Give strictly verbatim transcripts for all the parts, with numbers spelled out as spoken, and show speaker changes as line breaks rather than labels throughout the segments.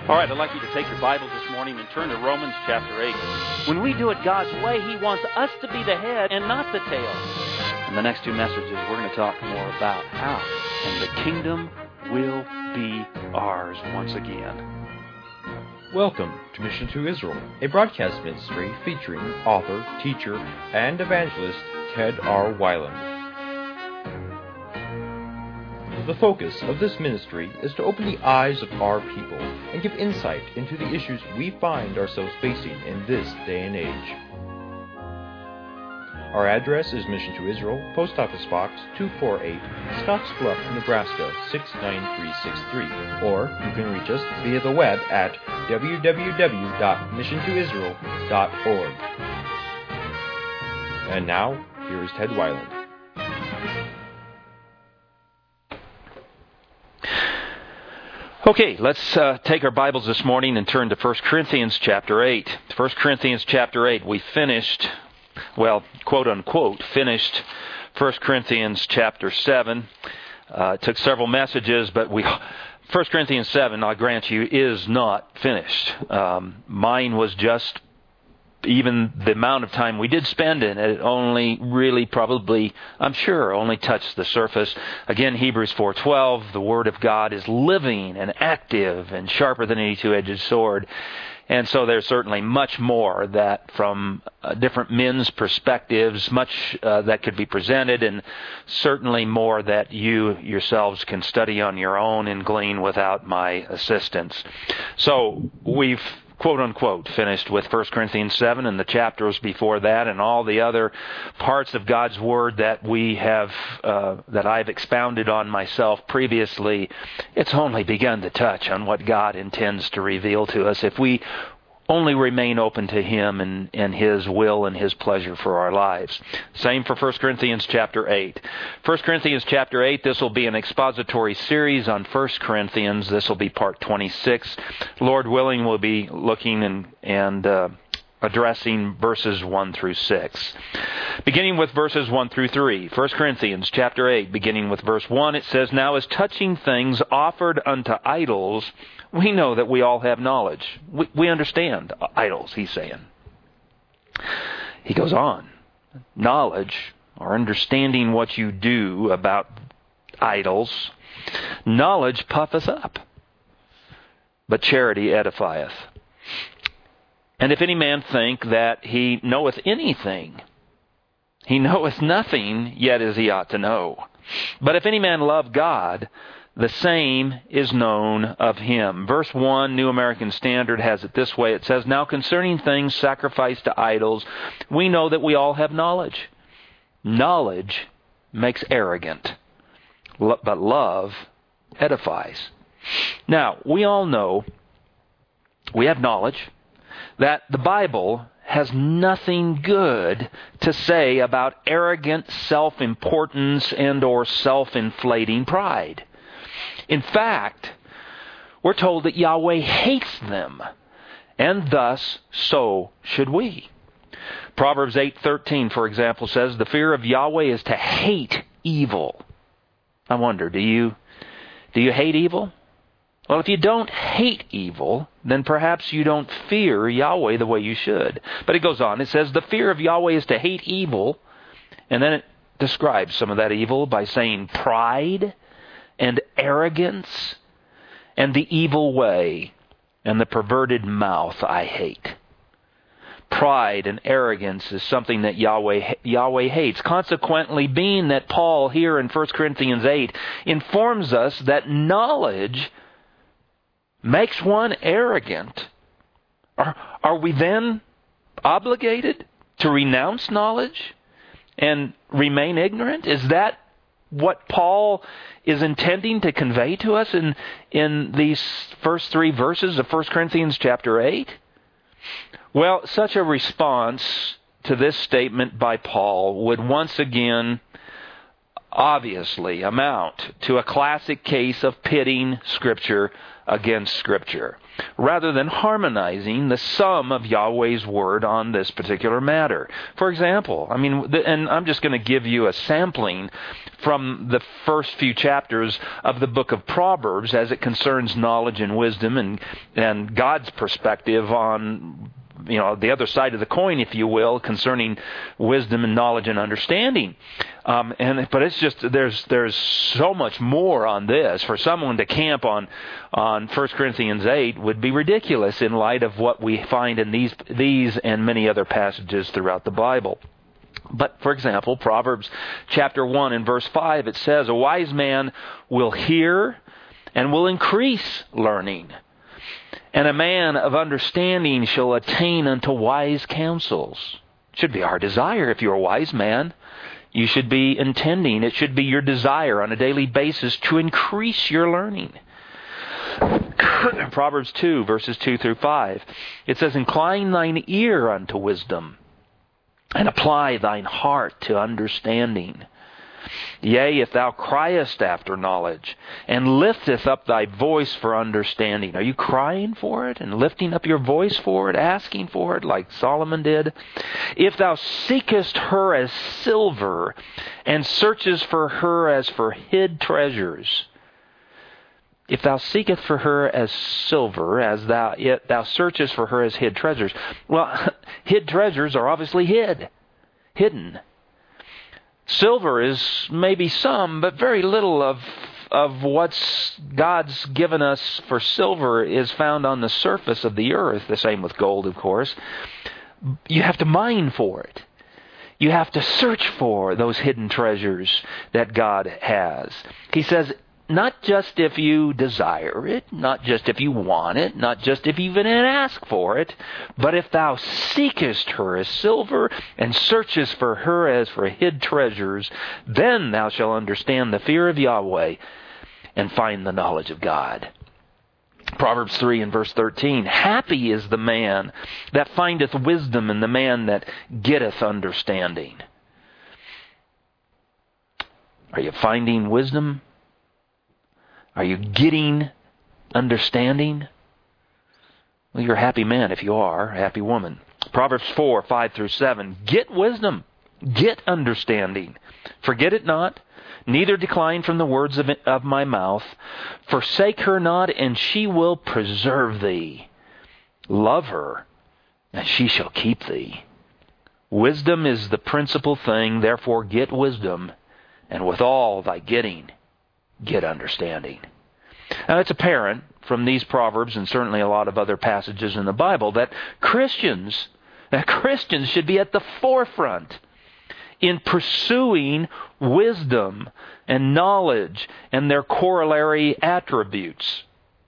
All right, I'd like you to take your Bibles this morning and turn to Romans chapter eight. When we do it God's way, He wants us to be the head and not the tail. In the next two messages, we're going to talk more about how, and the kingdom will be ours once again.
Welcome to Mission to Israel, a broadcast ministry featuring author, teacher, and evangelist Ted R. Weiland. The focus of this ministry is to open the eyes of our people and give insight into the issues we find ourselves facing in this day and age. Our address is Mission to Israel, Post Office Box two forty-eight, Scottsbluff, Nebraska six nine three six three, or you can reach us via the web at w w w dot mission to israel dot org. And now, here is Ted Weiland.
Okay, let's uh, take our Bibles this morning and turn to First Corinthians chapter eight. First Corinthians chapter eight, we finished, well, quote unquote, finished First Corinthians chapter seven. Uh, it took several messages, but we... First Corinthians seven, I grant you, is not finished. Um, mine was just, even the amount of time we did spend in it, only really probably, I'm sure, only touched the surface. Again, Hebrews four twelve, the Word of God is living and active and sharper than any two-edged sword. And so there's certainly much more that from uh, different men's perspectives, much uh, that could be presented, and certainly more that you yourselves can study on your own and glean without my assistance. So we've quote-unquote finished with First Corinthians seven and the chapters before that and all the other parts of God's Word that we have, uh, that I've expounded on myself previously. It's only begun to touch on what God intends to reveal to us if we only remain open to Him and, and His will and His pleasure for our lives. Same for First Corinthians chapter eight. First Corinthians chapter eight, this will be an expository series on First Corinthians. This will be part twenty-six. Lord willing, we'll be looking and, and uh, addressing verses one through six. Beginning with verses one through three. First Corinthians chapter eight, beginning with verse one, it says, "Now as touching things offered unto idols, we know that we all have knowledge." We, we understand idols, he's saying. He goes on. Knowledge, or understanding what you do about idols, knowledge puffeth up, but charity edifieth. And if any man think that he knoweth anything, he knoweth nothing, yet as he ought to know. But if any man love God, the same is known of him. Verse one, New American Standard, has it this way. It says, "Now concerning things sacrificed to idols, we know that we all have knowledge. Knowledge makes arrogant, but love edifies." Now, we all know, we have knowledge, that the Bible has nothing good to say about arrogant self-importance and or self-inflating pride. In fact, we're told that Yahweh hates them, and thus so should we. Proverbs eight thirteen, for example, says, "The fear of Yahweh is to hate evil." I wonder, do you do you hate evil? Well, if you don't hate evil, then perhaps you don't fear Yahweh the way you should. But it goes on. It says, "The fear of Yahweh is to hate evil," and then it describes some of that evil by saying pride and arrogance and the evil way and the perverted mouth I hate. Pride and arrogance is something that Yahweh Yahweh hates. Consequently, being that Paul here in First Corinthians eight informs us that knowledge makes one arrogant, are, are we then obligated to renounce knowledge and remain ignorant? Is that what Paul is intending to convey to us in, in these first three verses of First Corinthians chapter eight? Well, such a response to this statement by Paul would once again obviously amount to a classic case of pitting Scripture against Scripture, rather than harmonizing the sum of Yahweh's Word on this particular matter. For example, I mean, and I'm just going to give you a sampling from the first few chapters of the book of Proverbs as it concerns knowledge and wisdom and, and God's perspective on, you know, the other side of the coin, if you will, concerning wisdom and knowledge and understanding. Um, and but it's just there's there's so much more on this. For someone to camp on on First Corinthians eight would be ridiculous in light of what we find in these these and many other passages throughout the Bible. But, for example, Proverbs chapter one and verse five, it says, "A wise man will hear and will increase learning, and a man of understanding shall attain unto wise counsels." It should be our desire. If you're a wise man, you should be intending, it should be your desire on a daily basis to increase your learning. Proverbs two, verses two through five, it says, "Incline thine ear unto wisdom, and apply thine heart to understanding. Yea, if thou criest after knowledge, and lifteth up thy voice for understanding." Are you crying for it and lifting up your voice for it, asking for it like Solomon did? "If thou seekest her as silver, and searchest for her as for hid treasures." If thou seekest for her as silver, as thou yet thou searchest for her as hid treasures. Well, hid treasures are obviously hid, hidden. Silver is maybe some, but very little of of what's God's given us for silver is found on the surface of the earth. The same with gold, of course. You have to mine for it. You have to search for those hidden treasures that God has. He says, not just if you desire it, not just if you want it, not just if you even ask for it, but if thou seekest her as silver and searchest for her as for hid treasures, then thou shalt understand the fear of Yahweh and find the knowledge of God. Proverbs three and verse thirteen, "Happy is the man that findeth wisdom, and the man that getteth understanding." Are you finding wisdom? Are you getting understanding? Well, you're a happy man if you are, a happy woman. Proverbs four, five through seven. "Get wisdom, get understanding. Forget it not, neither decline from the words of, it, of my mouth. Forsake her not, and she will preserve thee. Love her, and she shall keep thee. Wisdom is the principal thing, therefore get wisdom, and with all thy getting, get understanding." Now it's apparent from these Proverbs and certainly a lot of other passages in the Bible that Christians, that Christians should be at the forefront in pursuing wisdom and knowledge and their corollary attributes.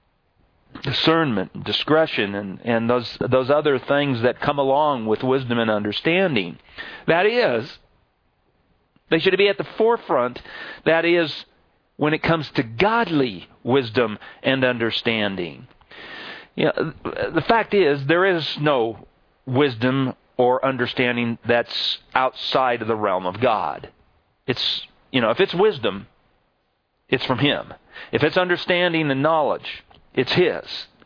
Discernment, discretion, and, and those, those other things that come along with wisdom and understanding. That is, they should be at the forefront, that is, when it comes to godly wisdom and understanding. You know, the fact is, there is no wisdom or understanding that's outside of the realm of God. It's, you know, if it's wisdom, it's from Him. If it's understanding and knowledge, it's His.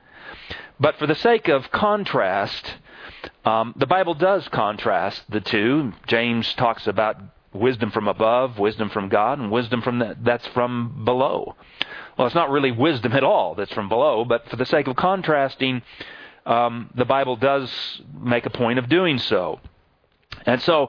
But for the sake of contrast, um, the Bible does contrast the two. James talks about wisdom from above, wisdom from God, and wisdom from the, that's from below. Well, it's not really wisdom at all that's from below, but for the sake of contrasting, um, the Bible does make a point of doing so. And so,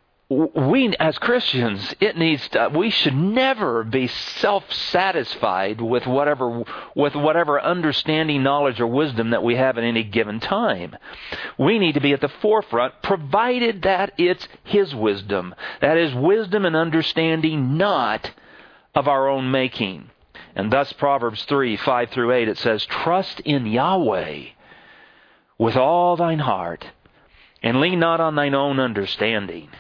we as Christians, it needs to, we should never be self-satisfied with whatever with whatever understanding, knowledge, or wisdom that we have at any given time. We need to be at the forefront, provided that it's His wisdom. That is wisdom and understanding not of our own making. And thus Proverbs three, five through eight, it says, "Trust in Yahweh with all thine heart, and lean not on thine own understanding."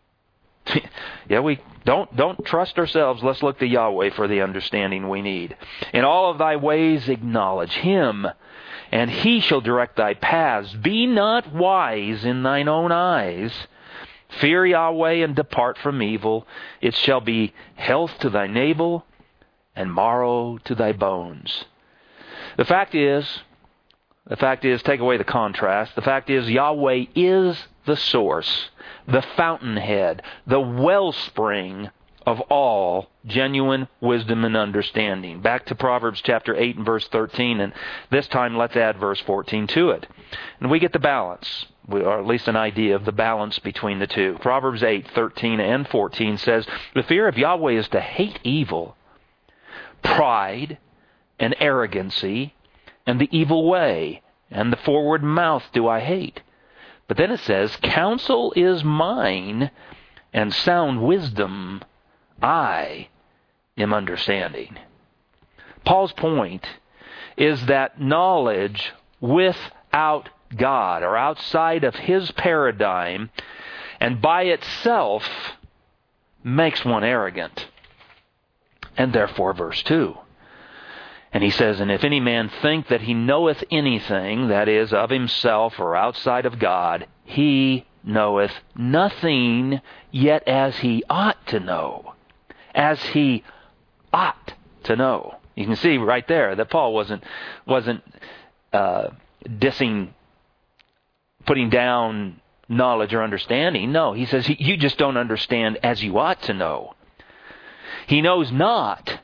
Yeah, we don't don't trust ourselves. Let's look to Yahweh for the understanding we need. "In all of thy ways acknowledge Him, and He shall direct thy paths. Be not wise in thine own eyes. Fear Yahweh and depart from evil. It shall be health to thy navel and marrow to thy bones. The fact is, the fact is, take away the contrast, the fact is Yahweh is the source, the fountainhead, the wellspring of all genuine wisdom and understanding. Back to Proverbs chapter eight and verse thirteen, and this time let's add verse fourteen to it. And we get the balance, or at least an idea of the balance between the two. Proverbs eight, thirteen and fourteen says, the fear of Yahweh is to hate evil, pride and arrogancy, and the evil way, and the forward mouth do I hate. But then it says, counsel is mine, and sound wisdom I am understanding. Paul's point is that knowledge without God, or outside of His paradigm, and by itself, makes one arrogant. And therefore, verse two. And he says, and if any man think that he knoweth anything, that is, of himself or outside of God, he knoweth nothing, yet as he ought to know. As he ought to know. You can see right there that Paul wasn't wasn't uh, dissing, putting down knowledge or understanding. No, he says you just don't understand as you ought to know. He knows not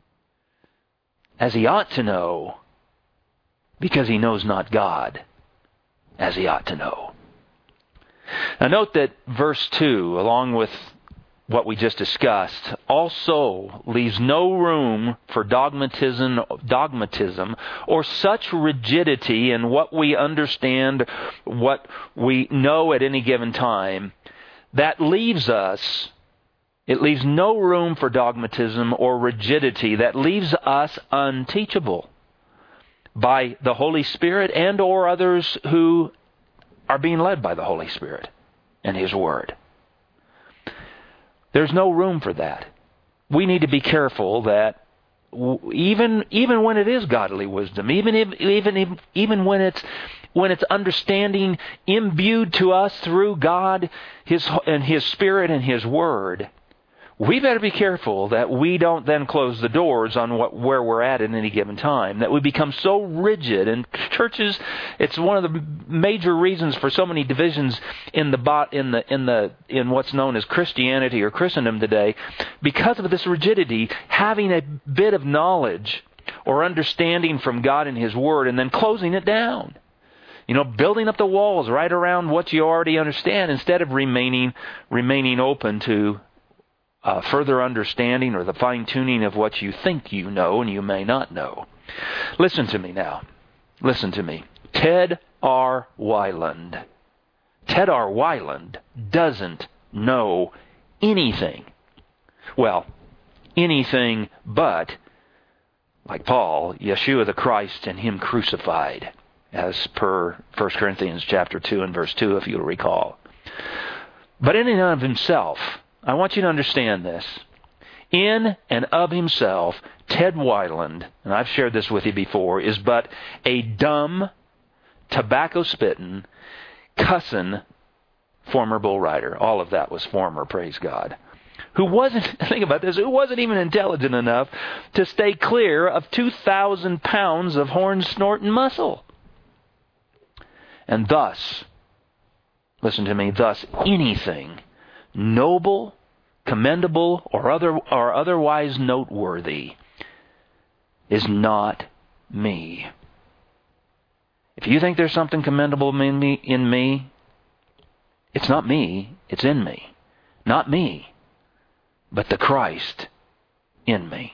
as he ought to know because he knows not God as he ought to know. Now note that verse two, along with what we just discussed, also leaves no room for dogmatism, dogmatism or such rigidity in what we understand, what we know at any given time, that leaves us, it leaves no room for dogmatism or rigidity that leaves us unteachable by the Holy Spirit and or others who are being led by the Holy Spirit and His Word. There's no room for that. We need to be careful that even even when it is godly wisdom, even if, even if, even when it's when it's understanding imbued to us through God, His and His Spirit and His Word, we better be careful that we don't then close the doors on what where we're at at any given time, that we become so rigid. And churches, it's one of the major reasons for so many divisions in the bot in the in the in what's known as Christianity or Christendom today, because of this rigidity, having a bit of knowledge or understanding from God and His Word and then closing it down. You know, building up the walls right around what you already understand instead of remaining remaining open to Uh, further understanding or the fine-tuning of what you think you know and you may not know. Listen to me now. Listen to me. Ted R. Weiland. Ted R. Weiland doesn't know anything. Well, anything but, like Paul, Yeshua the Christ and Him crucified, as per First Corinthians chapter two and verse two, if you'll recall. But in and of himself, I want you to understand this. In and of himself, Ted Weiland, and I've shared this with you before, is but a dumb, tobacco-spitting, cussing former bull rider. All of that was former, praise God. Who wasn't, think about this, who wasn't even intelligent enough to stay clear of two thousand pounds of horn-snorting muscle. And thus, listen to me, thus anything noble, commendable, or other or otherwise noteworthy is not me. If you think there's something commendable in me, in me, it's not me, it's in me. Not me, but the Christ in me.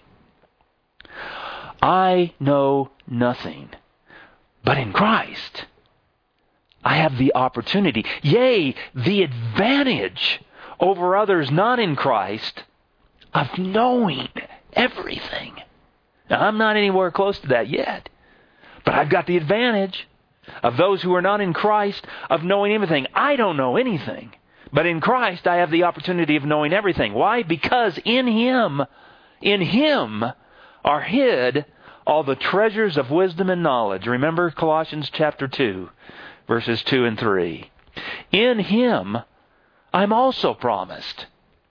I know nothing, but in Christ I have the opportunity, yea, the advantage over others not in Christ, of knowing everything. Now, I'm not anywhere close to that yet, but I've got the advantage of those who are not in Christ of knowing everything. I don't know anything, but in Christ I have the opportunity of knowing everything. Why? Because in Him, in Him are hid all the treasures of wisdom and knowledge. Remember Colossians chapter two, verses two and three. In Him I'm also promised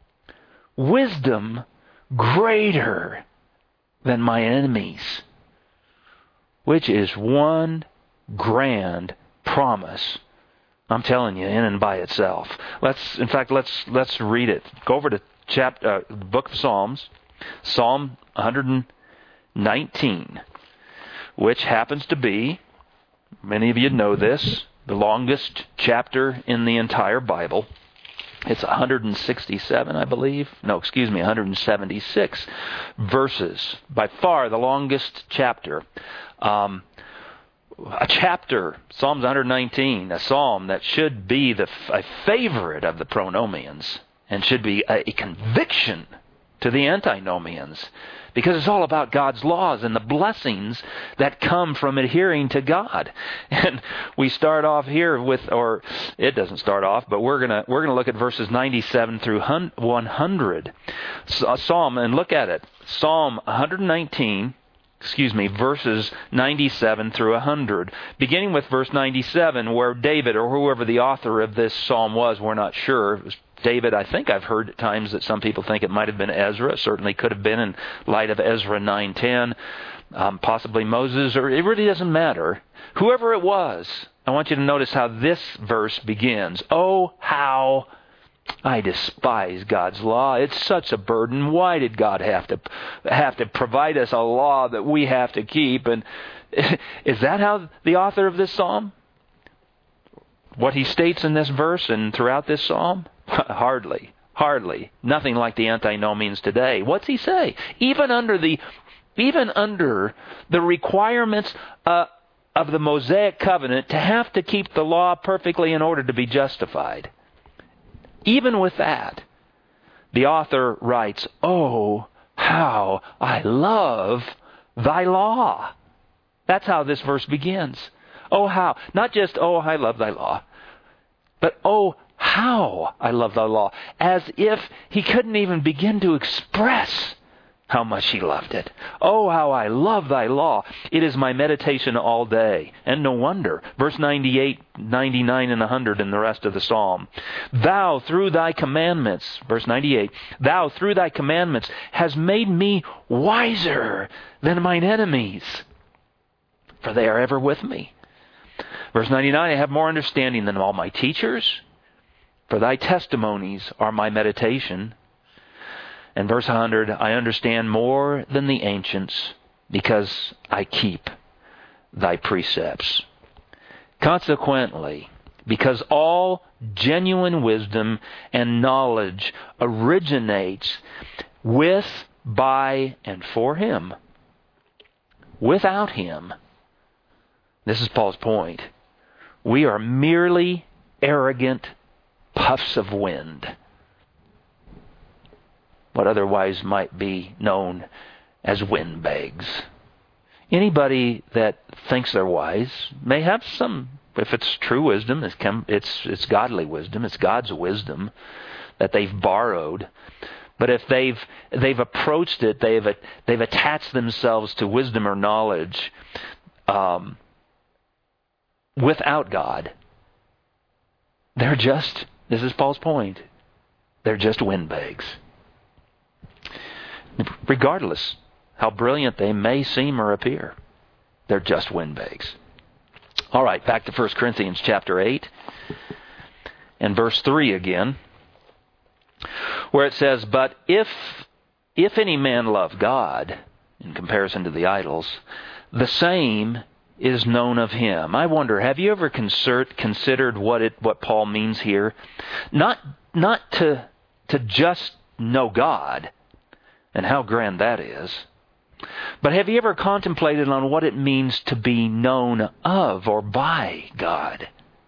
wisdom greater than my enemies, which is one grand promise. I'm telling you, in and by itself. Let's, in fact, let's let's read it. Go over to chapter, uh, book of Psalms, Psalm one nineteen, which happens to be, many of you know this, the longest chapter in the entire Bible. It's one hundred sixty-seven, I believe. No, excuse me, one hundred seventy-six verses. By far the longest chapter. Um, a chapter, Psalms one nineteen, a psalm that should be the a favorite of the pronomians and should be a, a conviction to the antinomians, because it's all about God's laws and the blessings that come from adhering to God. And we start off here with, or it doesn't start off, but we're gonna we're gonna look at verses ninety-seven through one hundred. Psalm, and look at it. Psalm one nineteen, excuse me, verses ninety-seven through one hundred. Beginning with verse ninety-seven, where David, or whoever the author of this psalm was, we're not sure. It was David. I think I've heard at times that some people think it might have been Ezra. It certainly could have been in light of Ezra nine ten. Um, possibly Moses, or it really doesn't matter. Whoever it was, I want you to notice how this verse begins. Oh, how I despise God's law. It's such a burden. Why did God have to have to provide us a law that we have to keep? And is that how the author of this psalm, what he states in this verse and throughout this psalm? Hardly. Hardly. Nothing like the antinomians today. What's he say? Even under the even under the requirements uh, of the Mosaic covenant to have to keep the law perfectly in order to be justified. Even with that, the author writes, "Oh, how I love thy law." That's how this verse begins. Oh, how. Not just, oh, I love thy law, but oh, how I love thy law. As if he couldn't even begin to express how much he loved it. Oh, how I love thy law. It is my meditation all day. And no wonder. Verse ninety-eight, ninety-nine, and one hundred in the rest of the psalm. Thou, through thy commandments, verse ninety-eight, thou, through thy commandments, has made me wiser than mine enemies, for they are ever with me. Verse ninety-nine, I have more understanding than all my teachers, for thy testimonies are my meditation. And verse one hundred, I understand more than the ancients, because I keep thy precepts. Consequently, because all genuine wisdom and knowledge originates with, by, and for him, without him, this is Paul's point, we are merely arrogant puffs of wind, what otherwise might be known as windbags. Anybody that thinks they're wise may have some, if it's true wisdom, it's, it's, it's godly wisdom, it's God's wisdom that they've borrowed. But if they've they've approached it, they've they've attached themselves to wisdom or knowledge um, without God, they're just, this is Paul's point, they're just windbags. Regardless how brilliant they may seem or appear, they're just windbags. All right, back to First Corinthians chapter eight and verse three again, where it says, But if if any man love God, in comparison to the idols, the same is known of him. I wonder, have you ever concert, considered what it what Paul means here? Not not to to just know God, and how grand that is. But have you ever contemplated on what it means to be known of or by God?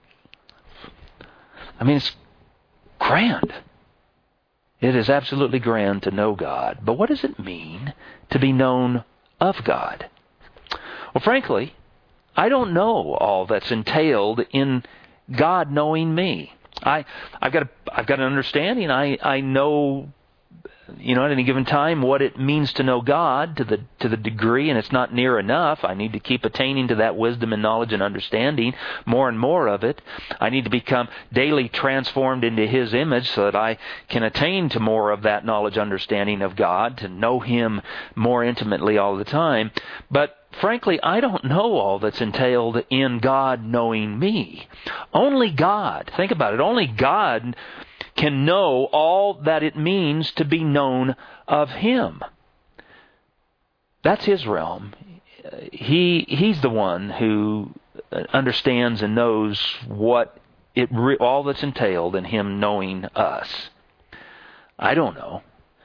I mean, it's grand. It is absolutely grand to know God. But what does it mean to be known of God? Well, frankly, I don't know all that's entailed in God knowing me. I, I've got a, I've got an understanding. I, I know you know, at any given time, what it means to know God to the to the degree, and it's not near enough. I need to keep attaining to that wisdom and knowledge and understanding, more and more of it. I need to become daily transformed into His image so that I can attain to more of that knowledge, understanding of God, to know Him more intimately all the time. But frankly, I don't know all that's entailed in God knowing me. Only God, think about it, only God can know all that it means to be known of Him. That's His realm. He He's the one who understands and knows what it all that's entailed in Him knowing us. I don't know.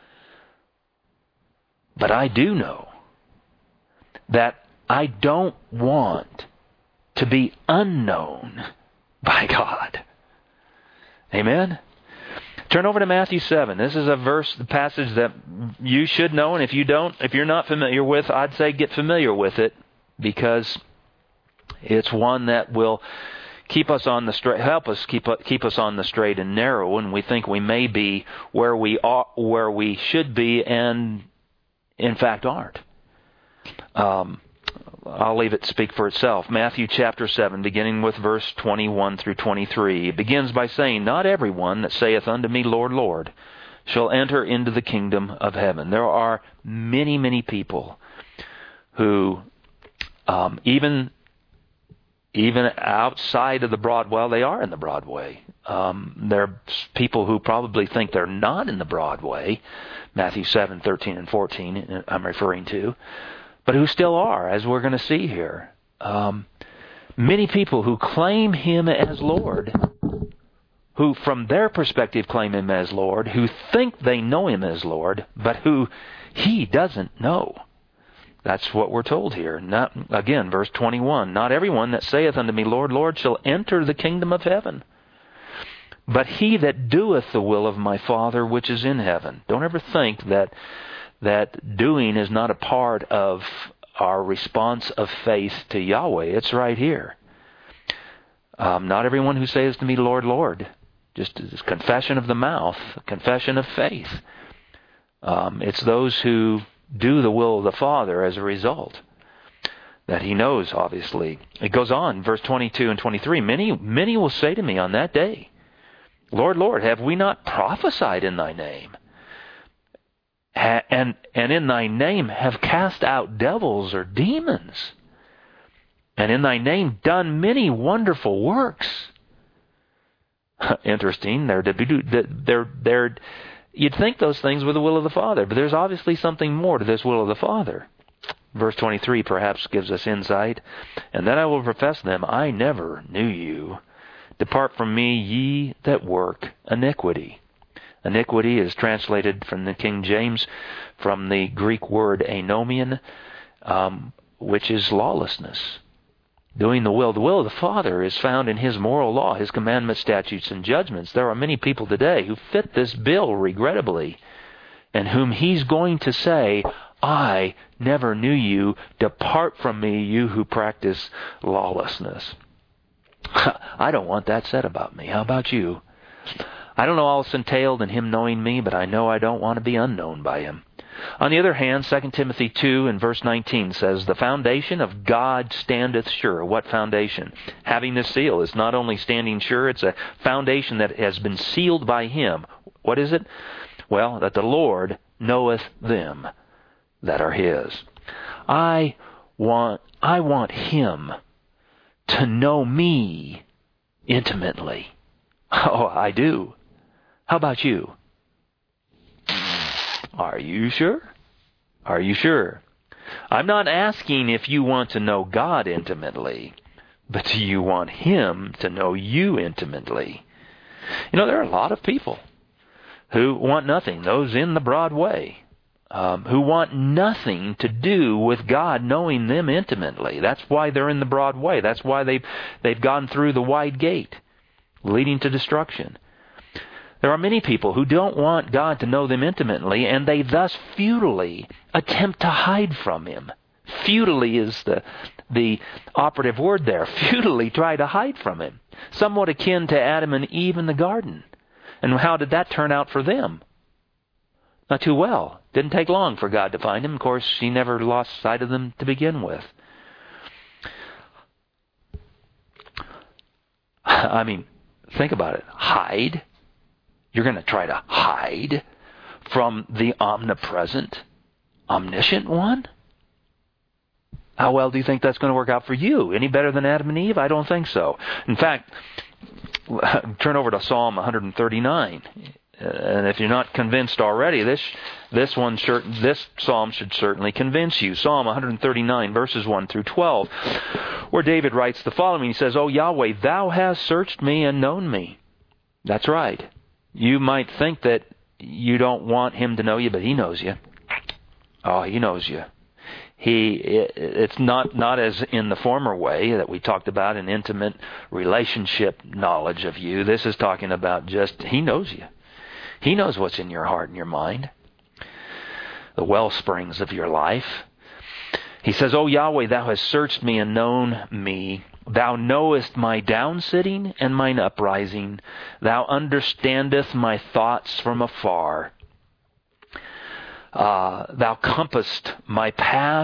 But I do know that I don't want to be unknown by God. Amen? Turn over to Matthew seven. This is a verse, the passage that you should know, and if you don't, if you're not familiar with, I'd say get familiar with it, because it's one that will keep us on the straight, help us keep keep us on the straight and narrow, and we think we may be where we are, where we should be, and in fact aren't. Um, I'll leave it to speak for itself. Matthew chapter seven, beginning with verse twenty-one through twenty-three. It begins by saying, "Not everyone that saith unto me, Lord, Lord, shall enter into the kingdom of heaven." There are many, many people who, um, even even outside of the broad, well, they are in the broad way. Um, there are people who probably think they're not in the broad way. Matthew seven, thirteen and fourteen, I'm referring to. But who still are, as we're going to see here. Um, many people who claim Him as Lord, who from their perspective claim Him as Lord, who think they know Him as Lord, but who He doesn't know. That's what we're told here. Not, again, verse twenty-one, "Not everyone that saith unto me, Lord, Lord, shall enter the kingdom of heaven, but he that doeth the will of my Father which is in heaven." Don't ever think that that doing is not a part of our response of faith to Yahweh. It's right here. Um, not everyone who says to me, Lord, Lord. Just as confession of the mouth, confession of faith. Um, it's those who do the will of the Father as a result that He knows, obviously. It goes on, verse twenty-two and twenty-three. Many, many will say to me on that day, Lord, Lord, have we not prophesied in Thy name? And and in Thy name have cast out devils or demons, and in Thy name done many wonderful works. Interesting. They're, they're, they're, you'd think those things were the will of the Father, but there's obviously something more to this will of the Father. Verse twenty-three perhaps gives us insight. "And then I will profess them, I never knew you. Depart from me, ye that work iniquity." Iniquity is translated from the King James from the Greek word anomian, um, which is lawlessness. Doing the will. The will of the Father is found in His moral law, His commandments, statutes, and judgments. There are many people today who fit this bill, regrettably, and whom He's going to say, I never knew you. Depart from me, you who practice lawlessness. I don't want that said about me. How about you? I don't know all that's entailed in Him knowing me, but I know I don't want to be unknown by Him. On the other hand, Second Timothy two and verse nineteen says, "The foundation of God standeth sure." What foundation? Having this seal is not only standing sure, it's a foundation that has been sealed by Him. What is it? Well, that the Lord knoweth them that are His. I want, I want Him to know me intimately. Oh, I do. How about you? Are you sure? Are you sure? I'm not asking if you want to know God intimately, but do you want Him to know you intimately? You know, there are a lot of people who want nothing, those in the broad way, um, who want nothing to do with God knowing them intimately. That's why they're in the broad way. That's why they've, they've gone through the wide gate, leading to destruction. There are many people who don't want God to know them intimately, and they thus futilely attempt to hide from Him. Futilely is the the operative word there. Futilely try to hide from Him. Somewhat akin to Adam and Eve in the garden. And how did that turn out for them? Not too well. Didn't take long for God to find him. Of course, he never lost sight of them to begin with. I mean, think about it. Hide? You're going to try to hide from the omnipresent, omniscient one? How well do you think that's going to work out for you? Any better than Adam and Eve? I don't think so. In fact, turn over to Psalm one thirty-nine. And if you're not convinced already, this this one this psalm should certainly convince you. Psalm one thirty-nine, verses one through twelve, where David writes the following. He says, "O Yahweh, thou hast searched me and known me." That's right. You might think that you don't want him to know you, but he knows you. Oh, he knows you. He, it's not, not as in the former way that we talked about, an intimate relationship knowledge of you. This is talking about just, he knows you. He knows what's in your heart and your mind, the well springs of your life. He says, "O Yahweh, thou hast searched me and known me. Thou knowest my downsitting and mine uprising. Thou understandest my thoughts from afar. Uh, thou compassest my path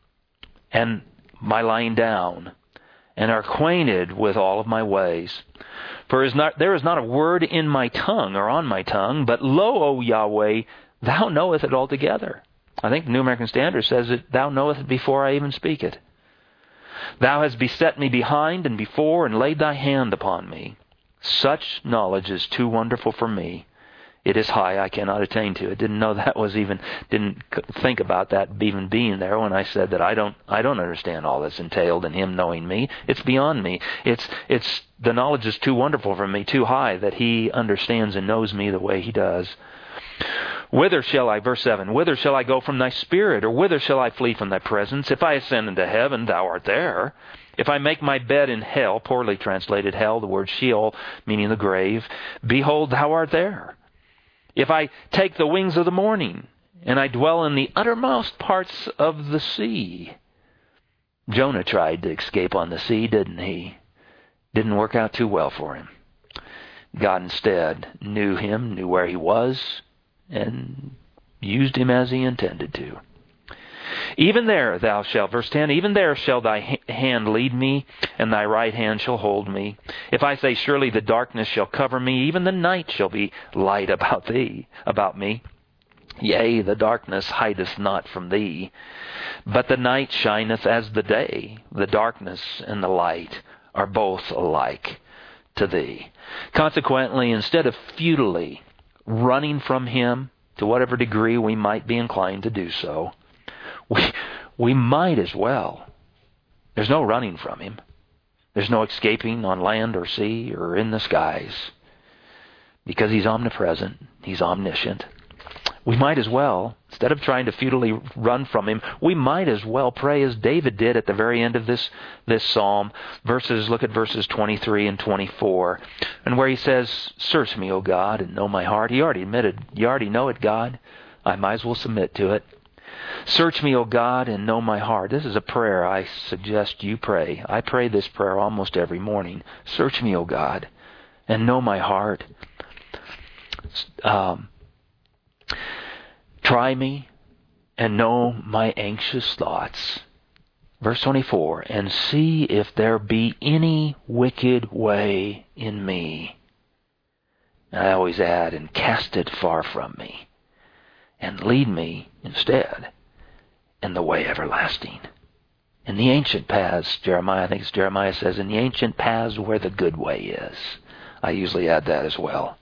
and my lying down, and art acquainted with all of my ways. For is not, there is not a word in my tongue or on my tongue, but lo, O Yahweh, thou knowest it altogether." I think the New American Standard says that thou knowest it before I even speak it. "Thou hast beset me behind and before, and laid thy hand upon me. Such knowledge is too wonderful for me. It is high, I cannot attain to it." Didn't know that was even, didn't think about that even being there when I said that I don't, I don't understand all that's entailed in him knowing me. It's beyond me. It's, it's, the knowledge is too wonderful for me, too high, that he understands and knows me the way he does. "Whither shall I," verse seven, "whither shall I go from thy spirit, or whither shall I flee from thy presence? If I ascend into heaven, thou art there. If I make my bed in hell," poorly translated hell, the word Sheol, meaning the grave, "behold, thou art there. If I take the wings of the morning, and I dwell in the uttermost parts of the sea." Jonah tried to escape on the sea, didn't he? Didn't work out too well for him. God instead knew him, knew where he was, and used him as he intended to. "Even there thou shalt," verse ten, "even there shall thy hand lead me, and thy right hand shall hold me. If I say, surely the darkness shall cover me, even the night shall be light about thee, about me. Yea, the darkness hideth not from thee, but the night shineth as the day. The darkness and the light are both alike to thee." Consequently, instead of futilely running from him, to whatever degree we might be inclined to do so, we, we might as well. There's no running from him. There's no escaping on land or sea or in the skies, because he's omnipresent, he's omniscient. We might as well, instead of trying to futilely run from him, we might as well pray as David did at the very end of this, this psalm. Verses, look at verses twenty-three and twenty-four, and where he says, "Search me, O God, and know my heart." He already admitted, you already know it, God. I might as well submit to it. "Search me, O God, and know my heart." This is a prayer I suggest you pray. I pray this prayer almost every morning. "Search me, O God, and know my heart. Um, try me and know my anxious thoughts." Verse twenty-four, "And see if there be any wicked way in me." And I always add, "and cast it far from me. And lead me instead in the way everlasting." In the ancient paths, Jeremiah, I think it's Jeremiah says, "in the ancient paths where the good way is." I usually add that as well.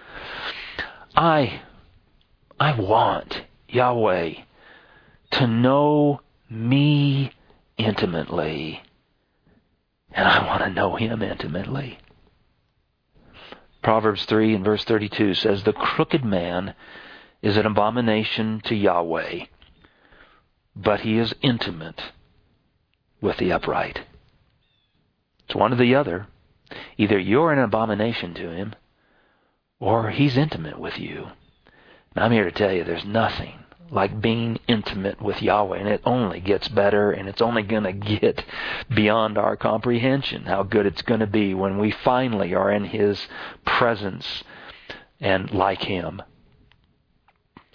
I, I want Yahweh to know me intimately, and I want to know him intimately. Proverbs three and verse thirty-two says, "The crooked man is an abomination to Yahweh, but he is intimate with the upright." It's one or the other. Either you're an abomination to him, or he's intimate with you. And I'm here to tell you, there's nothing like being intimate with Yahweh, and it only gets better, and it's only going to get beyond our comprehension how good it's going to be when we finally are in his presence and like him.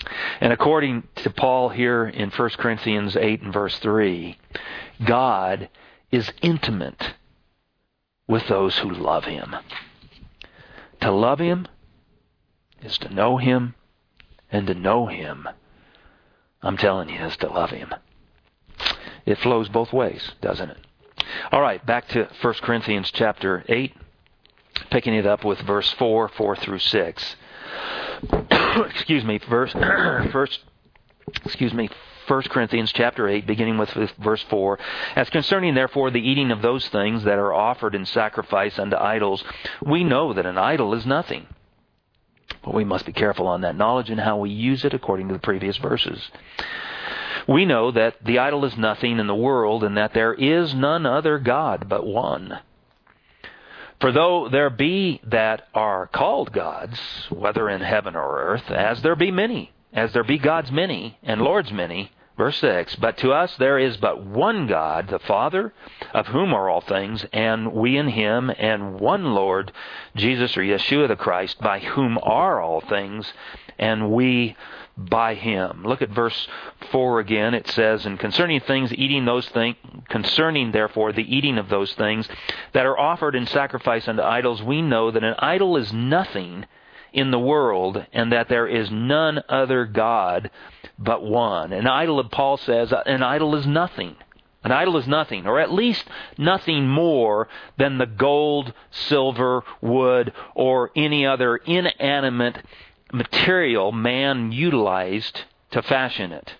And according to Paul here in First Corinthians eight and verse three, God is intimate with those who love Him. To love Him is to know Him, and to know Him, I'm telling you, is to love Him. It flows both ways, doesn't it? All right, back to First Corinthians chapter eight, picking it up with verse four, four through six. excuse me, verse first excuse me, First Corinthians chapter eight, beginning with verse four. As concerning therefore the eating of those things that are offered in sacrifice unto idols, we know that an idol is nothing. But we must be careful on that knowledge and how we use it according to the previous verses. We know that the idol is nothing in the world, and that there is none other God but one. For though there be that are called gods, whether in heaven or earth, as there be many, as there be gods many, and lords many, verse six, but to us there is but one God, the Father, of whom are all things, and we in Him, and one Lord, Jesus or Yeshua the Christ, by whom are all things, and we by Him. Look at verse four again. It says, and concerning things eating those things, concerning therefore the eating of those things that are offered in sacrifice unto idols, we know that an idol is nothing in the world, and that there is none other God but one. An idol, Paul says, an idol is nothing. An idol is nothing, or at least nothing more than the gold, silver, wood, or any other inanimate material man utilized to fashion it.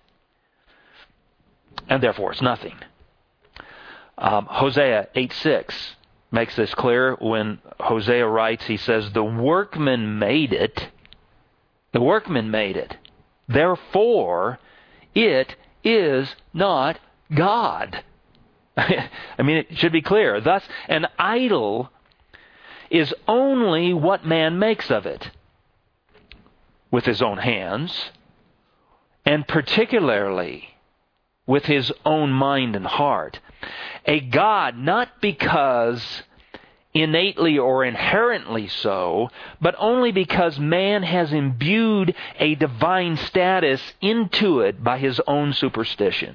And therefore it's nothing. Um, Hosea eight six makes this clear when Hosea writes, he says, the workman made it. The workman made it. Therefore, it is not God. I mean, it should be clear. Thus, an idol is only what man makes of it with his own hands, and particularly with his own mind and heart. A God, not because innately or inherently so, but only because man has imbued a divine status into it by his own superstition.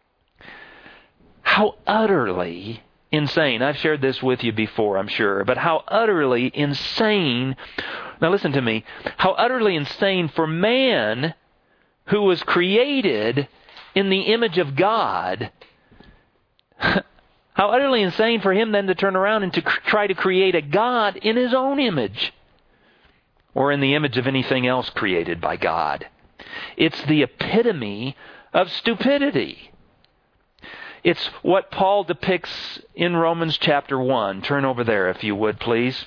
How utterly insane. I've shared this with you before, I'm sure, but how utterly insane. Now listen to me. How utterly insane for man, who was created in the image of God, how utterly insane for him then to turn around and to cr- try to create a God in his own image, or in the image of anything else created by God. It's the epitome of stupidity. It's what Paul depicts in Romans chapter one. Turn over there if you would, please.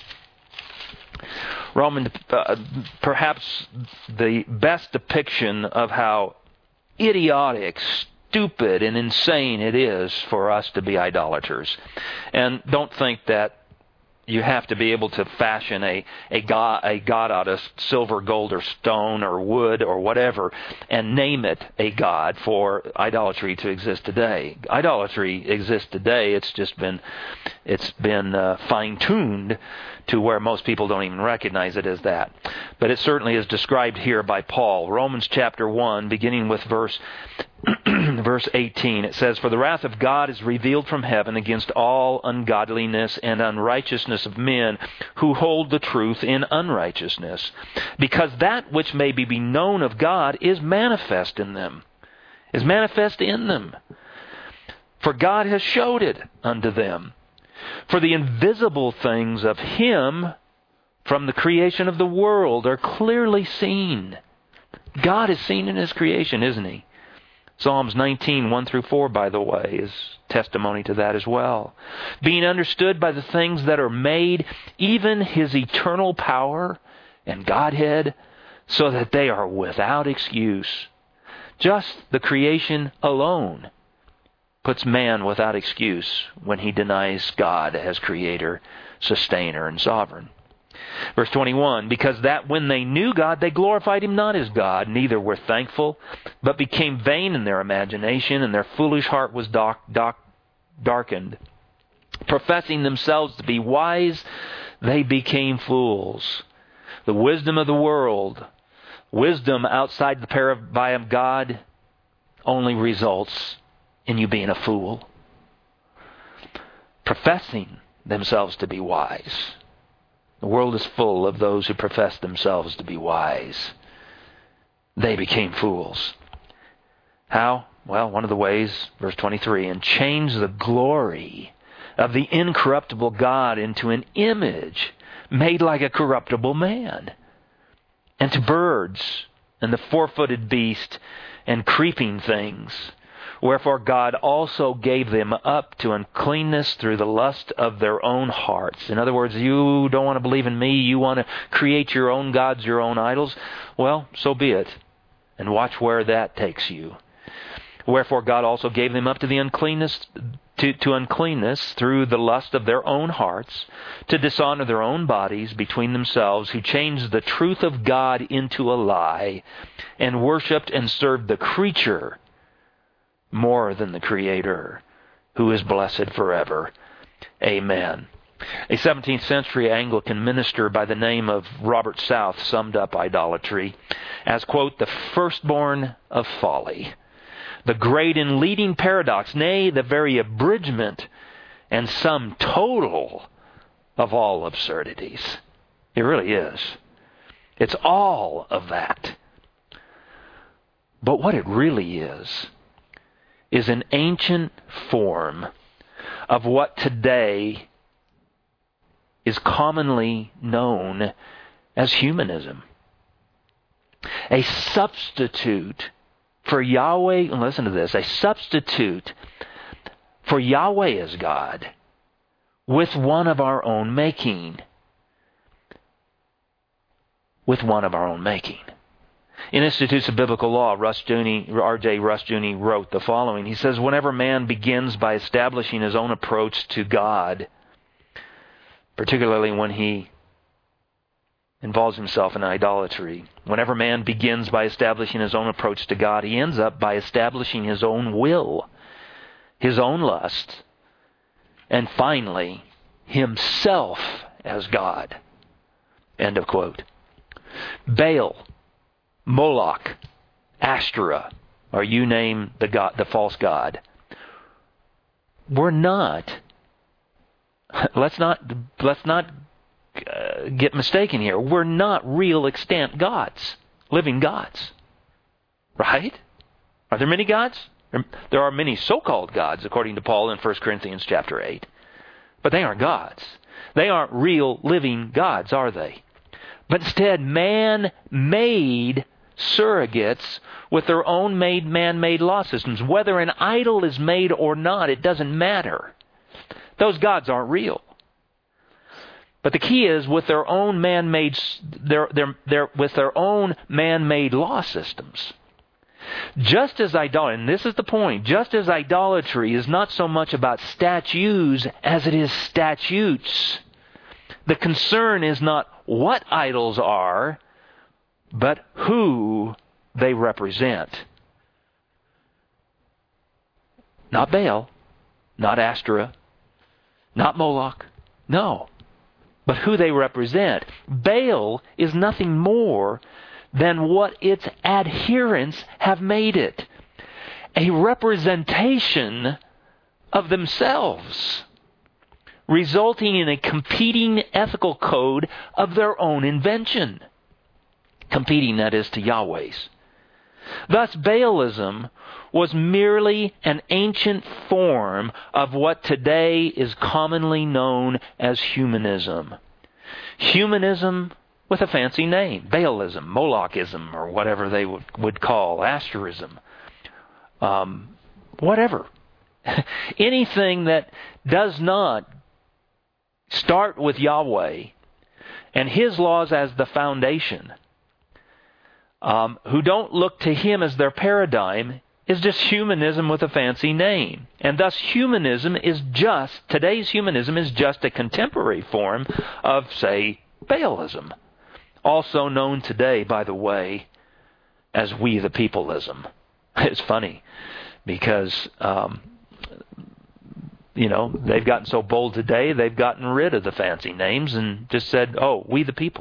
Roman, uh, perhaps the best depiction of how idiotic, stupid, and insane it is for us to be idolaters. And don't think that you have to be able to fashion a, a, god, a god out of silver, gold, or stone, or wood, or whatever, and name it a god for idolatry to exist today. Idolatry exists today. It's just been, it's been uh, fine-tuned to where most people don't even recognize it as that. But it certainly is described here by Paul. Romans chapter one, beginning with verse verse eighteen, it says, for the wrath of God is revealed from heaven against all ungodliness and unrighteousness of men who hold the truth in unrighteousness, because that which may be known of God is manifest in them, is manifest in them. For God has showed it unto them. For the invisible things of Him from the creation of the world are clearly seen. God is seen in His creation, isn't He? Psalms nineteen, one through four, by the way, is testimony to that as well. Being understood by the things that are made, even His eternal power and Godhead, so that they are without excuse. Just the creation alone puts man without excuse when he denies God as Creator, Sustainer, and Sovereign. Verse twenty-one, because that when they knew God, they glorified Him not as God, neither were thankful, but became vain in their imagination, and their foolish heart was dark, dark, darkened. Professing themselves to be wise, they became fools. The wisdom of the world, Wisdom outside the paradigm of God only results in you being a fool. Professing themselves to be wise. The world is full of those who profess themselves to be wise. They became fools. How? Well, one of the ways, verse twenty-three, and change the glory of the incorruptible God into an image made like a corruptible man, and to birds, and the four-footed beast, and creeping things. Wherefore God also gave them up to uncleanness through the lust of their own hearts. In other words, you don't want to believe in me, you want to create your own gods, your own idols. Well, so be it. And watch where that takes you. Wherefore God also gave them up to the uncleanness to, to uncleanness through the lust of their own hearts, to dishonor their own bodies between themselves, who changed the truth of God into a lie, and worshipped and served the creature more than the Creator, who is blessed forever. Amen. A seventeenth century Anglican minister by the name of Robert South summed up idolatry as, quote, the firstborn of folly, the great and leading paradox, nay, the very abridgment and sum total of all absurdities. It really is. It's all of that. But what it really is, is an ancient form of what today is commonly known as humanism. A substitute for Yahweh, and listen to this, a substitute for Yahweh as God with one of our own making. With one of our own making. In Institutes of Biblical Law, Rushdoony, R J Rushdoony wrote the following. He says, whenever man begins by establishing his own approach to God, particularly when he involves himself in idolatry, whenever man begins by establishing his own approach to God, he ends up by establishing his own will, his own lust, and finally, himself as God. End of quote. Baal, Moloch, Ashtoreth, or you name the god, the false god, were not. Let's not let's not uh, get mistaken here. We're not real extant gods, living gods, right? Are there many gods? There are many so-called gods, according to Paul in First Corinthians chapter eight, but they aren't gods. They aren't real living gods, are they? But instead, man-made surrogates with their own made man-made law systems. Whether an idol is made or not, it doesn't matter. Those gods aren't real. But the key is with their own man-made, their, their, their, with their own man-made law systems. Just as idolatry, and this is the point, just as idolatry is not so much about statues as it is statutes. The concern is not what idols are, but who they represent. Not Baal, not Ashtoreth, not Moloch. No. But who they represent. Baal is nothing more than what its adherents have made it. A representation of themselves, resulting in a competing ethical code of their own invention. Competing, that is, to Yahweh's. Thus, Baalism was merely an ancient form of what today is commonly known as humanism. Humanism with a fancy name. Baalism, Molochism, or whatever they would, would call, Ashtorism. Um, whatever. Anything that does not start with Yahweh and His laws as the foundation, um, who don't look to Him as their paradigm, is just humanism with a fancy name. And thus humanism is just, today's humanism is just a contemporary form of, say, Baalism. Also known today, by the way, as we the peopleism. It's funny because, um, you know, they've gotten so bold today, they've gotten rid of the fancy names and just said, oh, we the people.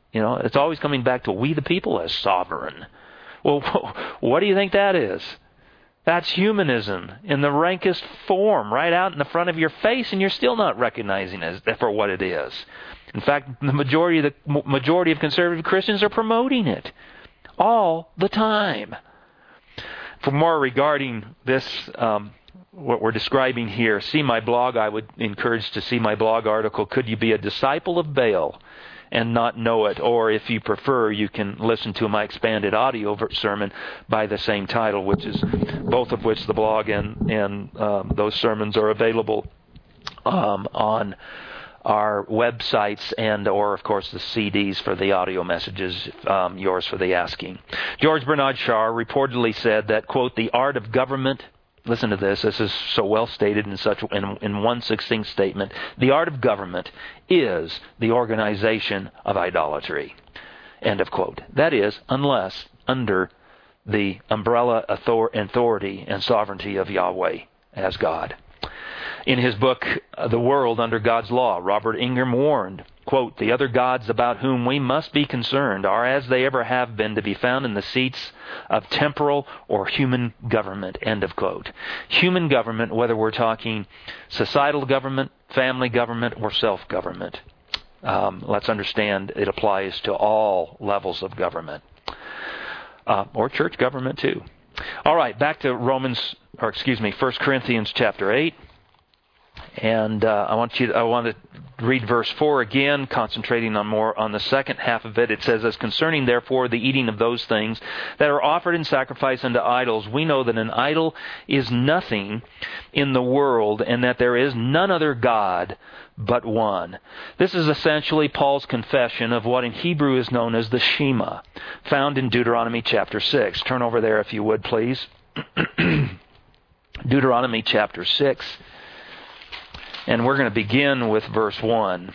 You know, it's always coming back to we the people as sovereign. Well, what do you think that is? That's humanism in the rankest form, right out in the front of your face, and you're still not recognizing it for what it is. In fact, the majority of the majority of conservative Christians are promoting it all the time. For more regarding this, um, what we're describing here, see my blog. I would encourage to see my blog article, Could You Be a Disciple of Baal and Not Know It? Or if you prefer, you can listen to my expanded audio sermon by the same title, which is both of which the blog and, and um, those sermons are available um, on our websites and, or of course, the C Ds for the audio messages, um, yours for the asking. George Bernard Shaw reportedly said that, quote, the art of government, listen to this, this is so well stated in such in, in one succinct statement, the art of government is the organization of idolatry, end of quote. That is, unless under the umbrella authority and sovereignty of Yahweh as God. In his book, The World Under God's Law, Robert Ingram warned, quote, the other gods about whom we must be concerned are as they ever have been to be found in the seats of temporal or human government, end of quote. Human government, whether we're talking societal government, family government, or self-government. Um, let's understand it applies to all levels of government. Uh, or church government too. All right, back to Romans, or excuse me, First Corinthians chapter eight. And uh, I want you. To, I want to read verse four again, concentrating on more on the second half of it. It says, "As concerning therefore the eating of those things that are offered in sacrifice unto idols, we know that an idol is nothing in the world, and that there is none other God but one." This is essentially Paul's confession of what in Hebrew is known as the Shema, found in Deuteronomy chapter six. Turn over there if you would, please. Deuteronomy chapter six. And we're going to begin with verse one.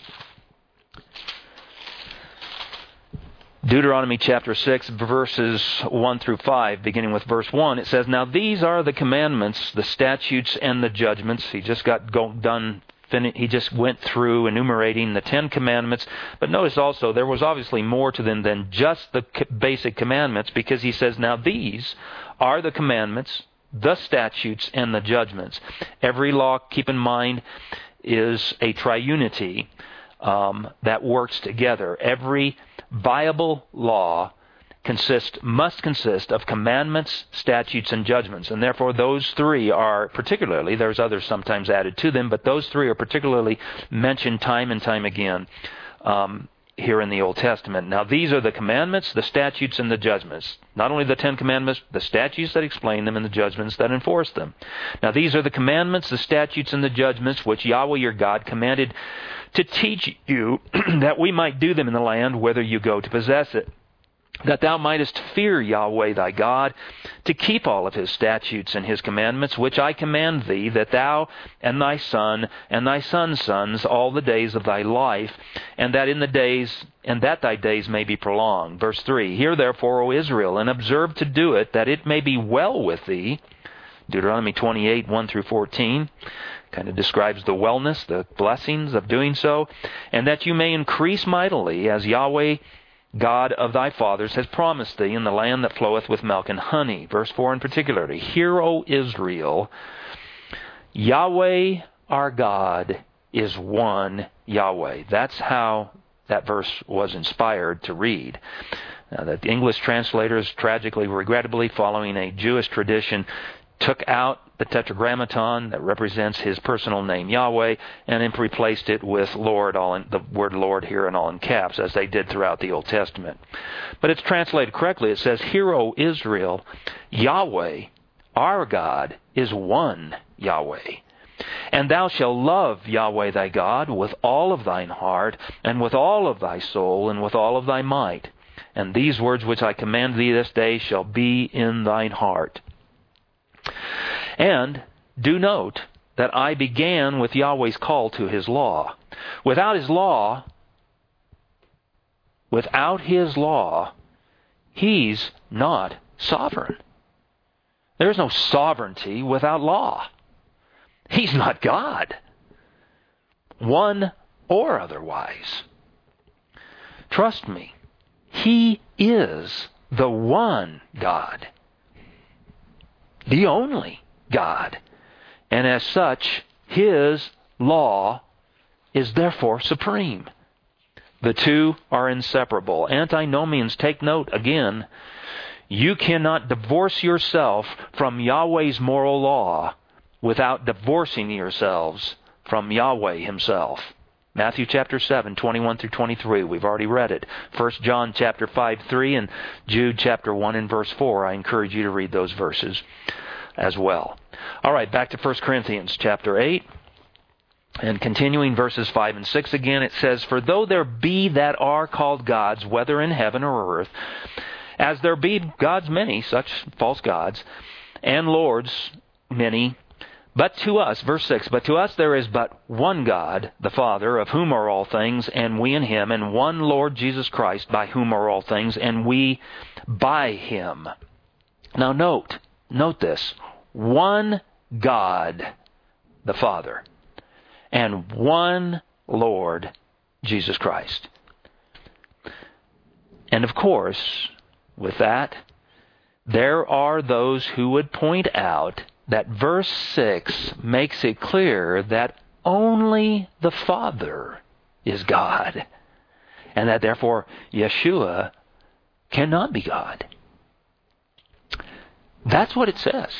Deuteronomy chapter six, verses one through five, beginning with verse one. It says, "Now these are the commandments, the statutes, and the judgments." He just got go, done, fin- he just went through enumerating the Ten Commandments. But notice also, there was obviously more to them than just the basic commandments, because he says, "Now these are the commandments, the statutes, and the judgments." Every law, keep in mind, is a triunity um, that works together. Every viable law consists must consist of commandments, statutes, and judgments. And therefore those three are particularly, there's others sometimes added to them, but those three are particularly mentioned time and time again um, here in the Old Testament. Now these are the commandments, the statutes, and the judgments. Not only the Ten Commandments, the statutes that explain them, and the judgments that enforce them. Now these are the commandments, the statutes, and the judgments which Yahweh your God commanded to teach you that we might do them in the land whither you go to possess it, that thou mightest fear Yahweh thy God, to keep all of His statutes and His commandments, which I command thee, that thou and thy son and thy son's sons all the days of thy life, and that in the days and that thy days may be prolonged. Verse three, "Hear therefore, O Israel, and observe to do it, that it may be well with thee." Deuteronomy twenty-eight, one through fourteen. Kind of describes the wellness, the blessings of doing so. "And that you may increase mightily, as Yahweh God of thy fathers has promised thee, in the land that floweth with milk and honey." Verse four in particular. "Hear, O Israel, Yahweh our God is one Yahweh." That's how that verse was inspired to read. Now, the English translators, tragically, regrettably, following a Jewish tradition, took out the tetragrammaton that represents His personal name Yahweh, and then replaced it with Lord, all in, the word Lord here and all in caps, as they did throughout the Old Testament. But it's translated correctly. It says, "Hear, O Israel, Yahweh, our God, is one Yahweh. And thou shalt love Yahweh thy God with all of thine heart, and with all of thy soul, and with all of thy might. And these words which I command thee this day shall be in thine heart." And do note that I began with Yahweh's call to His law. Without His law, without His law, He's not sovereign. There's no sovereignty without law. He's not God, one or otherwise. Trust me, He is the one God, the only God. And as such, His law is therefore supreme. The two are inseparable. Antinomians, take note again, you cannot divorce yourself from Yahweh's moral law without divorcing yourselves from Yahweh Himself. Matthew chapter seven, twenty-one through twenty-three, we've already read it. First John chapter five, three, and Jude chapter one and verse four. I encourage you to read those verses as well. All right, back to First Corinthians chapter eight. And continuing verses five and six again, it says, For though there be that are called gods, whether in heaven or earth, as there be gods many, such false gods, and lords many, but to us, verse six, but to us there is but one God, the Father, of whom are all things, and we in Him, and one Lord Jesus Christ, by whom are all things, and we by Him. Now note, note this, one God, the Father, and one Lord Jesus Christ. And of course, with that, there are those who would point out that verse six makes it clear that only the Father is God, and that therefore Yeshua cannot be God. That's what it says.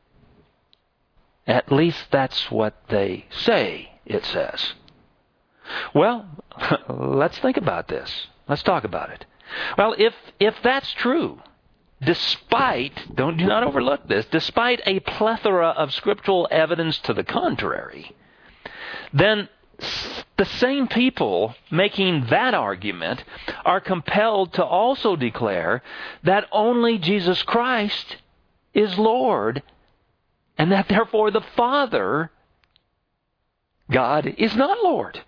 At least that's what they say it says. Well, let's think about this. Let's talk about it. Well, if if that's true, despite, don't do not overlook this, despite a plethora of scriptural evidence to the contrary, then the same people making that argument are compelled to also declare that only Jesus Christ is Lord, and that therefore the Father, God, is not Lord.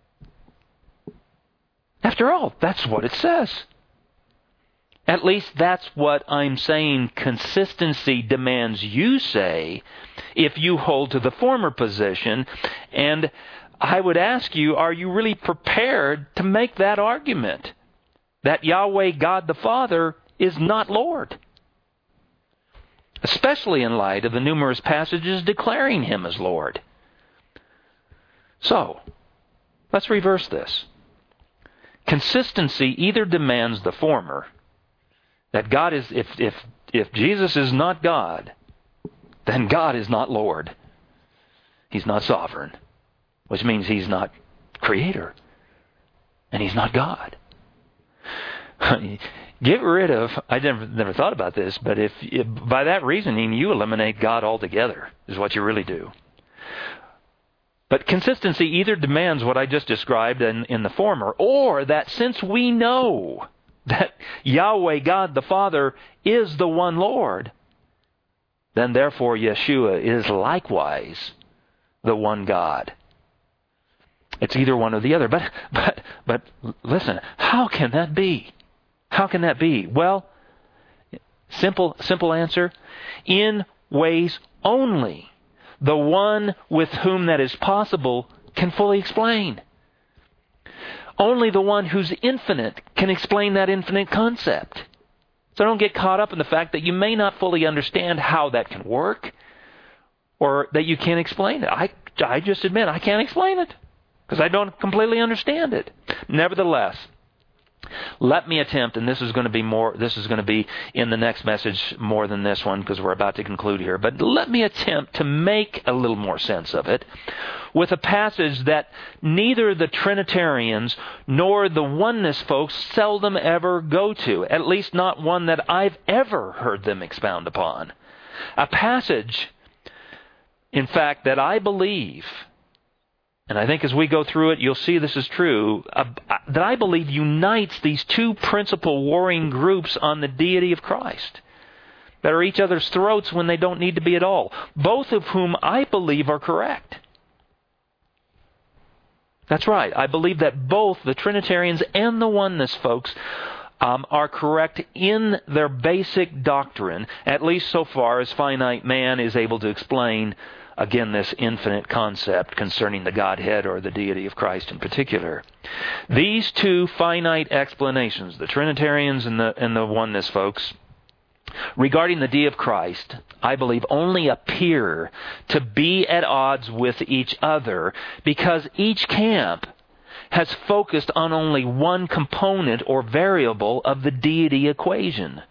After all, that's what it says. At least that's what I'm saying consistency demands you say if you hold to the former position. And I would ask you, are you really prepared to make that argument? That Yahweh, God the Father, is not Lord? Especially in light of the numerous passages declaring Him as Lord. So, let's reverse this. Consistency either demands the former, that God is, if, if, if Jesus is not God, then God is not Lord. He's not sovereign, which means He's not Creator, and He's not God. Get rid of, I never, never thought about this, but if, if by that reasoning you eliminate God altogether, is what you really do. But consistency either demands what I just described in, in the former, or that since we know that Yahweh, God the Father, is the one Lord, then therefore Yeshua is likewise the one God. It's either one or the other. But but but listen, how can that be? How can that be? Well, simple simple answer, in ways only the one with whom that is possible can fully explain. Only the one who's infinite can explain that infinite concept. So don't get caught up in the fact that you may not fully understand how that can work, or that you can't explain it. I, I just admit I can't explain it because I don't completely understand it. Nevertheless, let me attempt, and this is going to be more, this is going to be in the next message more than this one because we're about to conclude here, but let me attempt to make a little more sense of it with a passage that neither the Trinitarians nor the oneness folks seldom ever go to, at least not one that I've ever heard them expound upon. A passage, in fact, that I believe, and I think as we go through it, you'll see this is true, uh, that I believe unites these two principal warring groups on the deity of Christ that are each other's throats when they don't need to be at all, both of whom I believe are correct. That's right. I believe that both the Trinitarians and the oneness folks um, are correct in their basic doctrine, at least so far as finite man is able to explain again, this infinite concept concerning the Godhead or the deity of Christ in particular. These two finite explanations, the Trinitarians and the, and the oneness folks, regarding the deity of Christ, I believe only appear to be at odds with each other because each camp has focused on only one component or variable of the deity equation.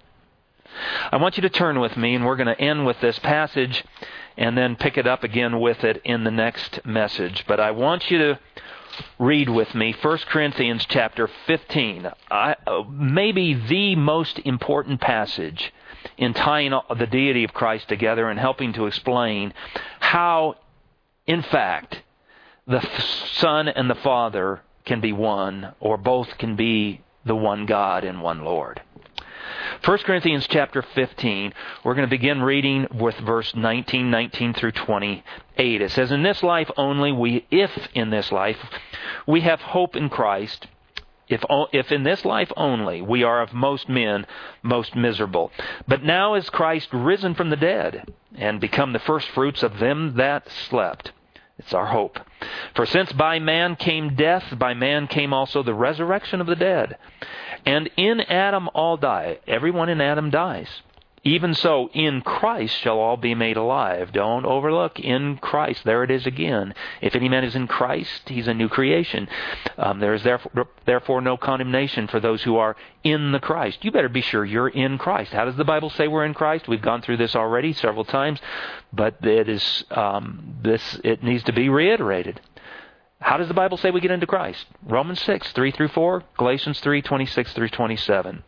I want you to turn with me, and we're going to end with this passage and then pick it up again with it in the next message. But I want you to read with me First Corinthians chapter fifteen. I, uh, maybe the most important passage in tying the deity of Christ together and helping to explain how, in fact, the Son and the Father can be one, or both can be the one God and one Lord. First Corinthians chapter fifteen, we're going to begin reading with verse nineteen, nineteen through twenty-eight. It says, "In this life only, we, if in this life we have hope in Christ, if, if in this life only we are of most men most miserable. But now is Christ risen from the dead, and become the firstfruits of them that slept." It's our hope. "For since by man came death, by man came also the resurrection of the dead. And in Adam all die." Everyone in Adam dies. "Even so, in Christ shall all be made alive." Don't overlook in Christ. There it is again. "If any man is in Christ, he's a new creation. Um, there is therefore, therefore no condemnation for those who are in the Christ." You better be sure you're in Christ. How does the Bible say we're in Christ? We've gone through this already several times, but it is um, this. It needs to be reiterated. How does the Bible say we get into Christ? Romans six, three through four, Galatians three, twenty-six through twenty-seven.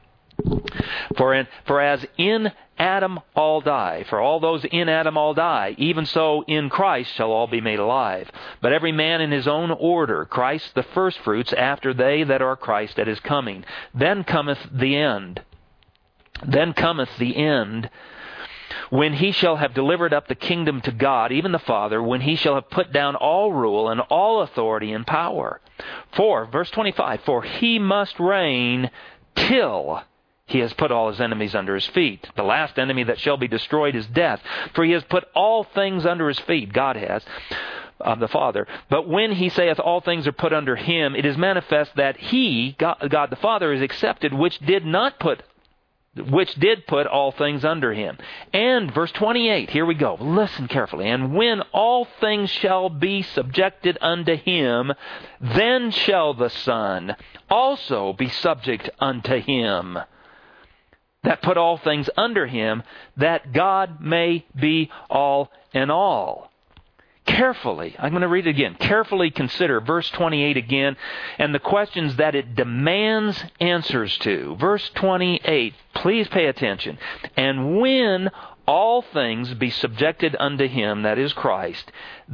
For, in, for as in Adam all die, for all those in Adam all die, even so in Christ shall all be made alive. But every man in his own order, Christ the firstfruits, after they that are Christ at his coming. Then cometh the end. Then cometh the end, when he shall have delivered up the kingdom to God, even the Father, when he shall have put down all rule and all authority and power. For, verse twenty-five, "For he must reign till he has put all his enemies under his feet. The last enemy that shall be destroyed is death. For he has put all things under his feet," God has, of the Father. "But when he saith all things are put under him, it is manifest that he, God, God the Father, is accepted, which did not put which did put all things under him." And verse twenty-eight, here we go. Listen carefully. "And when all things shall be subjected unto him, then shall the Son also be subject unto him that put all things under him, that God may be all in all." Carefully, I'm going to read it again. Carefully consider verse twenty-eight again and the questions that it demands answers to. Verse twenty-eight, please pay attention. "And when all things be subjected unto him, that is Christ,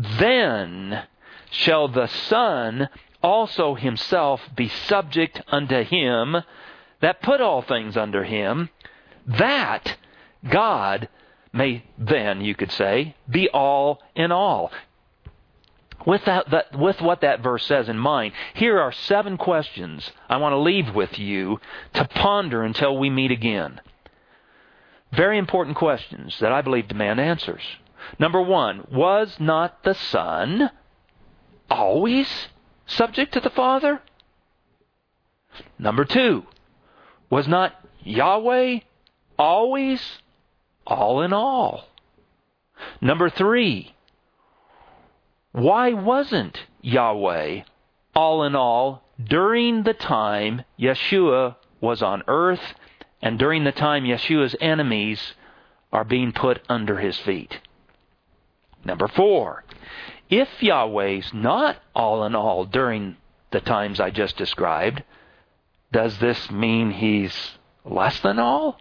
then shall the Son also himself be subject unto him that put all things under him, that God may then," you could say, "be all in all." With that, that, with what that verse says in mind, here are seven questions I want to leave with you to ponder until we meet again. Very important questions that I believe demand answers. Number one, was not the Son always subject to the Father? Number two, was not Yahweh always all in all? Number three, why wasn't Yahweh all in all during the time Yeshua was on earth and during the time Yeshua's enemies are being put under his feet? Number four, if Yahweh's not all in all during the times I just described, does this mean he's less than all?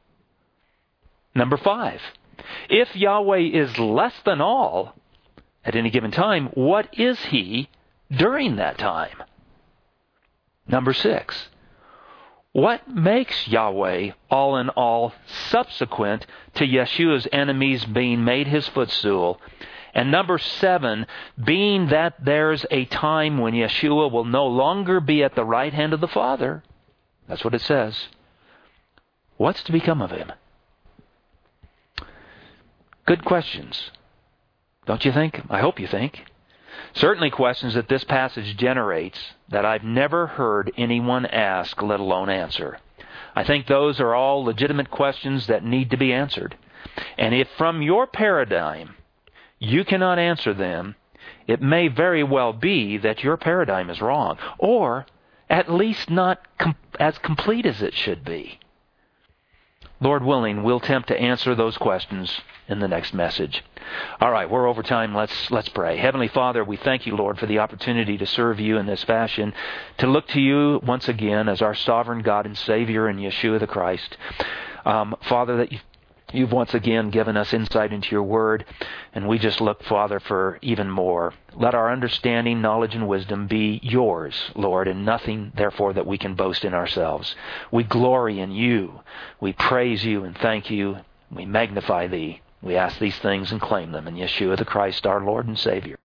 Number five, if Yahweh is less than all at any given time, what is he during that time? Number six, what makes Yahweh all in all subsequent to Yeshua's enemies being made his footstool? And number seven, being that there's a time when Yeshua will no longer be at the right hand of the Father. That's what it says. What's to become of him? Good questions. Don't you think? I hope you think. Certainly questions that this passage generates that I've never heard anyone ask, let alone answer. I think those are all legitimate questions that need to be answered. And if from your paradigm you cannot answer them, it may very well be that your paradigm is wrong, or at least not com- as complete as it should be. Lord willing, we'll attempt to answer those questions in the next message. All right, we're over time. Let's let's pray. Heavenly Father, we thank you, Lord, for the opportunity to serve you in this fashion, to look to you once again as our sovereign God and Savior in Yeshua the Christ. Um, Father, that you You've once again given us insight into your word, and we just look, Father, for even more. Let our understanding, knowledge, and wisdom be yours, Lord, and nothing, therefore, that we can boast in ourselves. We glory in you. We praise you and thank you. We magnify thee. We ask these things and claim them in Yeshua the Christ, our Lord and Savior.